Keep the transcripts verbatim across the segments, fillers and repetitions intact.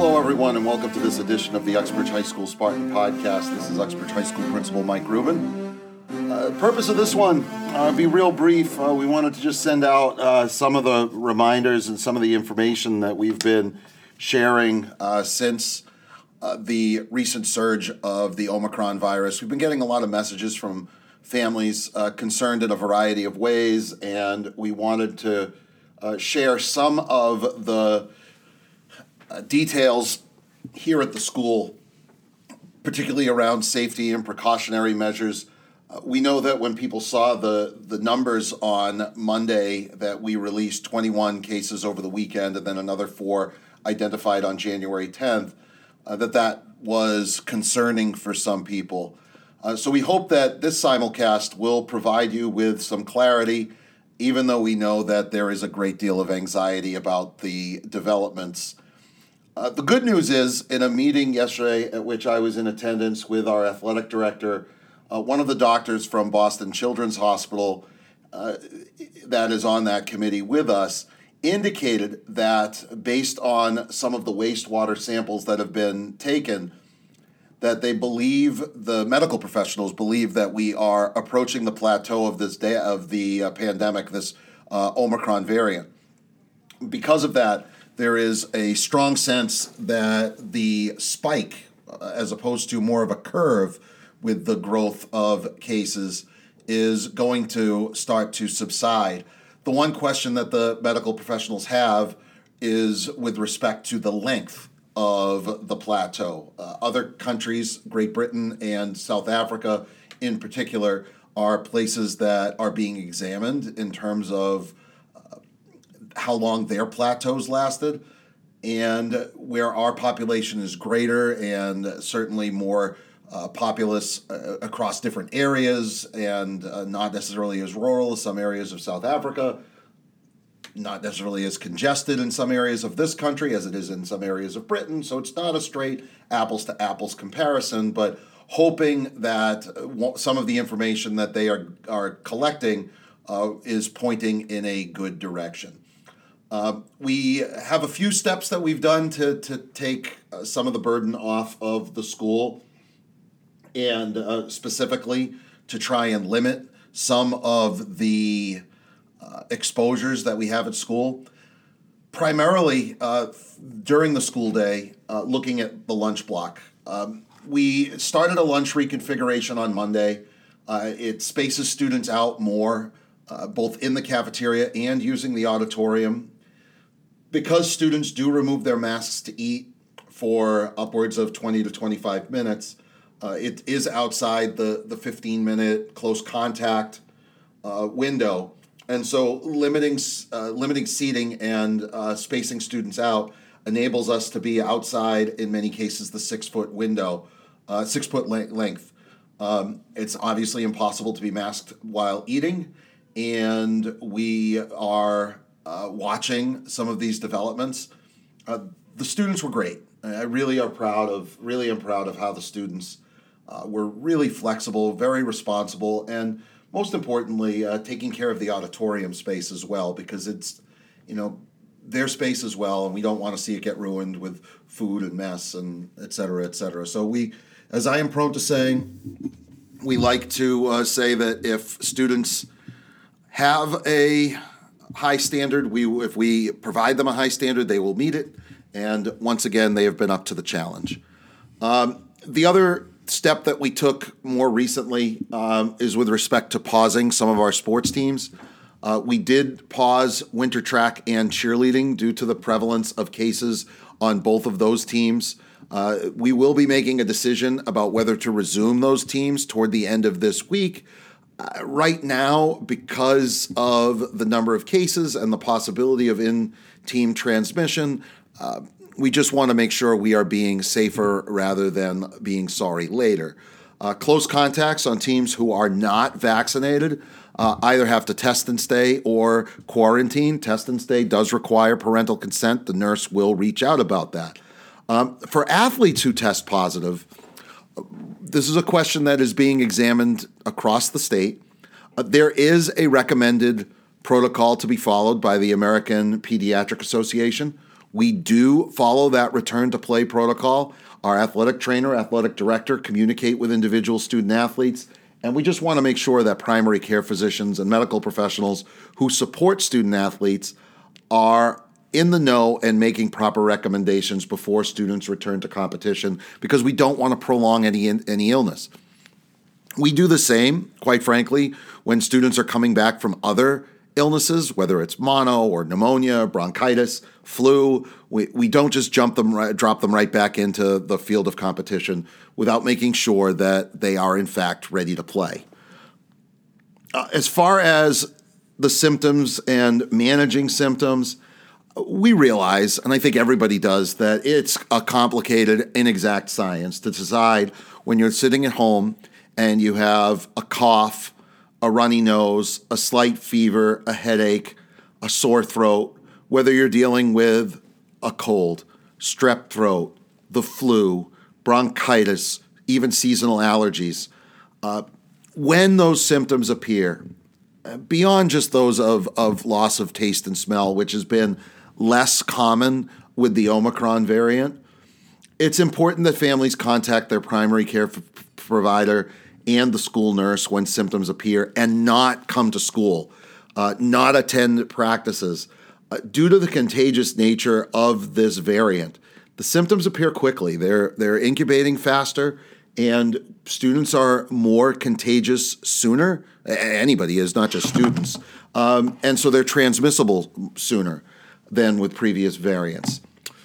Hello, everyone, and welcome to this edition of the Uxbridge High School Spartan Podcast. This is Uxbridge High School Principal Mike Rubin. Uh, the purpose of this one, uh, be real brief. Uh, we wanted to just send out uh, some of the reminders and some of the information that we've been sharing uh, since uh, the recent surge of the Omicron virus. We've been getting a lot of messages from families uh, concerned in a variety of ways, and we wanted to uh, share some of the uh, details here at the school, particularly around safety and precautionary measures. Uh, we know that when people saw the, the numbers on Monday that we released twenty-one cases over the weekend and then another four identified on January tenth, uh, that that was concerning for some people. Uh, so we hope that this simulcast will provide you with some clarity, even though we know that there is a great deal of anxiety about the developments. Uh, the good news is, in a meeting yesterday at which I was in attendance with our athletic director, uh, one of the doctors from Boston Children's Hospital uh, that is on that committee with us indicated that based on some of the wastewater samples that have been taken, that they believe, the medical professionals believe, that we are approaching the plateau of this day of the uh, pandemic, this uh, Omicron variant. Because of that, there is a strong sense that the spike, uh, as opposed to more of a curve with the growth of cases, is going to start to subside. The one question that the medical professionals have is with respect to the length of the plateau. Uh, other countries, Great Britain and South Africa in particular, are places that are being examined in terms of uh, how long their plateaus lasted, and where our population is greater and certainly more uh, populous uh, across different areas and uh, not necessarily as rural as some areas of South Africa, not necessarily as congested in some areas of this country as it is in some areas of Britain. So it's not a straight apples to apples comparison, but hoping that some of the information that they are, are collecting uh, is pointing in a good direction. Uh, we have a few steps that we've done to, to take uh, some of the burden off of the school, and uh, specifically to try and limit some of the uh, exposures that we have at school. Primarily uh, during the school day, uh, looking at the lunch block. Um, we started a lunch reconfiguration on Monday. Uh, it spaces students out more, uh, both in the cafeteria and using the auditorium. Because students do remove their masks to eat for upwards of twenty to twenty-five minutes, uh, it is outside the, the fifteen-minute close contact uh, window. And so limiting uh, limiting seating and uh, spacing students out enables us to be outside, in many cases, the six-foot window, uh, six-foot le- length. Um, it's obviously impossible to be masked while eating, and we are Uh, watching some of these developments. Uh, the students were great. I really are proud of, really am proud of how the students uh, were really flexible, very responsible, and most importantly, uh, taking care of the auditorium space as well, because it's, you know, their space as well, and we don't want to see it get ruined with food and mess and et cetera, et cetera. So we, as I am prone to saying, we like to uh, say that if students have a high standard, we if we provide them a high standard, they will meet it. And once again, they have been up to the challenge. Um, the other step that we took more recently um, is with respect to pausing some of our sports teams. Uh, we did pause winter track and cheerleading due to the prevalence of cases on both of those teams. Uh, we will be making a decision about whether to resume those teams toward the end of this week. Uh, right now, because of the number of cases and the possibility of in-team transmission, uh, we just want to make sure we are being safer rather than being sorry later. Uh, close contacts on teams who are not vaccinated uh, either have to test and stay or quarantine. Test and stay does require parental consent. The nurse will reach out about that. Um, for athletes who test positive, this is a question that is being examined across the state. Uh, there is a recommended protocol to be followed by the American Pediatric Association, We do follow that return to play protocol. Our athletic trainer, athletic director communicate with individual student athletes, and we just want to make sure that primary care physicians and medical professionals who support student athletes are in the know and making proper recommendations before students return to competition, because we don't want to prolong any any illness. We do the same, quite frankly, when students are coming back from other illnesses, whether it's mono or pneumonia, bronchitis, flu. We, we don't just jump them, right, drop them right back into the field of competition without making sure that they are in fact ready to play. Uh, as far as the symptoms and managing symptoms, we realize, and I think everybody does, that it's a complicated, inexact science to decide when you're sitting at home and you have a cough, a runny nose, a slight fever, a headache, a sore throat, whether you're dealing with a cold, strep throat, the flu, bronchitis, even seasonal allergies. Uh, when those symptoms appear, beyond just those of, of loss of taste and smell, which has been less common with the Omicron variant, it's important that families contact their primary care f- provider and the school nurse when symptoms appear, and not come to school, uh, not attend practices. Uh, due to the contagious nature of this variant, the symptoms appear quickly. They're they're incubating faster, and students are more contagious sooner. Anybody is, not just students. Um, and so they're transmissible sooner than with previous variants.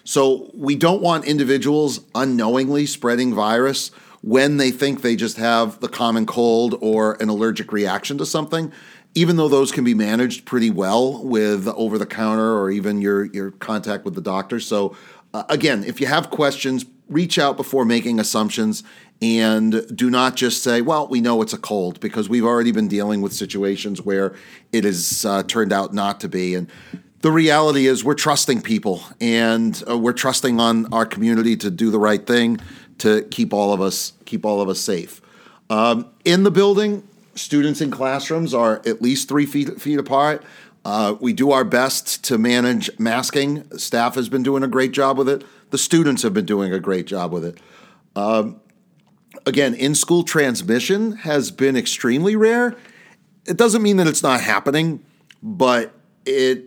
So we don't want individuals unknowingly spreading virus when they think they just have the common cold or an allergic reaction to something, even though those can be managed pretty well with over-the-counter or even your, your contact with the doctor. So uh, again, if you have questions, reach out before making assumptions, and do not just say, well, we know it's a cold, because we've already been dealing with situations where it has uh, turned out not to be. And the reality is we're trusting people, and uh, we're trusting on our community to do the right thing to keep all of us keep all of us safe. Um, in the building, students in classrooms are at least three feet, feet apart. Uh, we do our best to manage masking. Staff has been doing a great job with it. The students have been doing a great job with it. Um, again, in-school transmission has been extremely rare. It doesn't mean that it's not happening, but it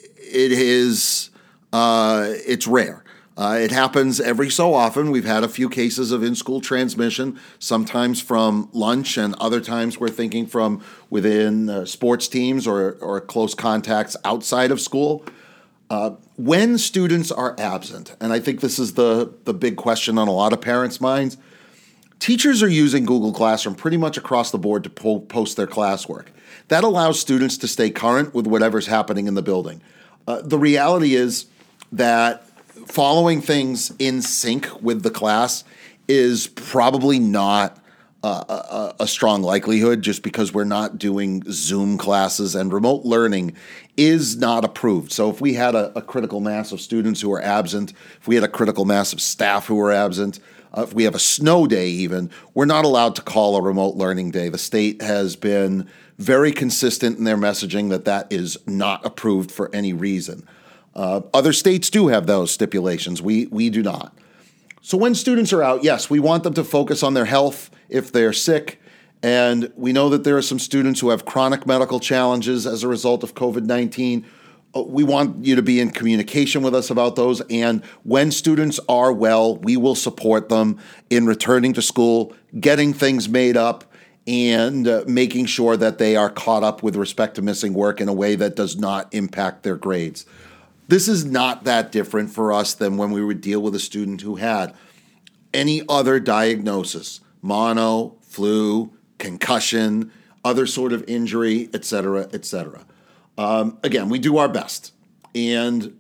it is uh, it's rare. Uh, it happens every so often. We've had a few cases of in-school transmission, sometimes from lunch, and other times we're thinking from within uh, sports teams or, or close contacts outside of school. Uh, when students are absent, and I think this is the, the big question on a lot of parents' minds, teachers are using Google Classroom pretty much across the board to po- post their classwork. That allows students to stay current with whatever's happening in the building. Uh, the reality is that following things in sync with the class is probably not uh, a, a strong likelihood, just because we're not doing Zoom classes, and remote learning is not approved. So if we had a, a critical mass of students who are absent, if we had a critical mass of staff who are absent, uh, if we have a snow day even, we're not allowed to call a remote learning day. The state has been very consistent in their messaging that that is not approved for any reason. Uh, other states do have those stipulations. We we do not. So when students are out, yes, we want them to focus on their health if they're sick. And we know that there are some students who have chronic medical challenges as a result of covid nineteen. We want you to be in communication with us about those. And when students are well, we will support them in returning to school, getting things made up, and uh, making sure that they are caught up with respect to missing work in a way that does not impact their grades. This is not that different for us than when we would deal with a student who had any other diagnosis, mono, flu, concussion, other sort of injury, et cetera, et cetera. Um, again, we do our best, and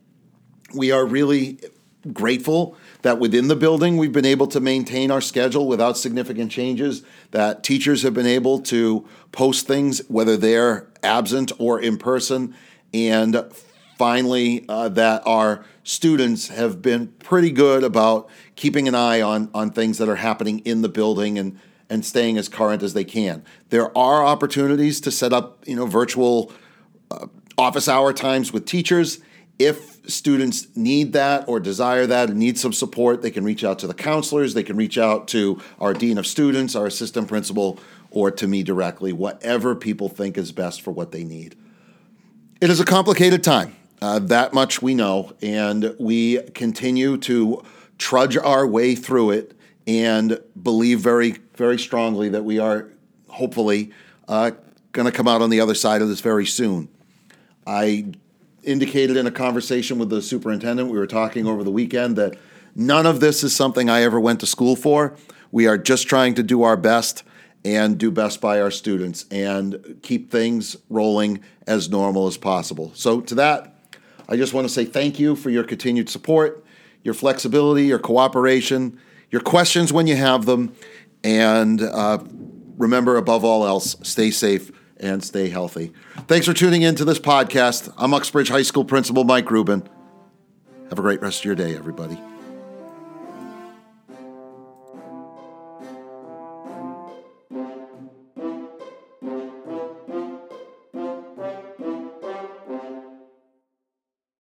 we are really grateful that within the building we've been able to maintain our schedule without significant changes, that teachers have been able to post things, whether they're absent or in person, and finally, uh, that our students have been pretty good about keeping an eye on, on things that are happening in the building and, and staying as current as they can. There are opportunities to set up, you know, virtual uh, office hour times with teachers. If students need that or desire that and need some support, they can reach out to the counselors, they can reach out to our dean of students, our assistant principal, or to me directly, whatever people think is best for what they need. It is a complicated time, uh, that much we know, and we continue to trudge our way through it and believe very, very strongly that we are hopefully uh, going to come out on the other side of this very soon. I indicated in a conversation with the superintendent, we were talking over the weekend, that none of this is something I ever went to school for. We are just trying to do our best and do best by our students and keep things rolling as normal as possible. So to that, I just want to say thank you for your continued support, your flexibility, your cooperation, your questions when you have them, and uh, remember, above all else, stay safe and stay healthy. Thanks for tuning in to this podcast. I'm Uxbridge High School Principal Mike Rubin. Have a great rest of your day, everybody.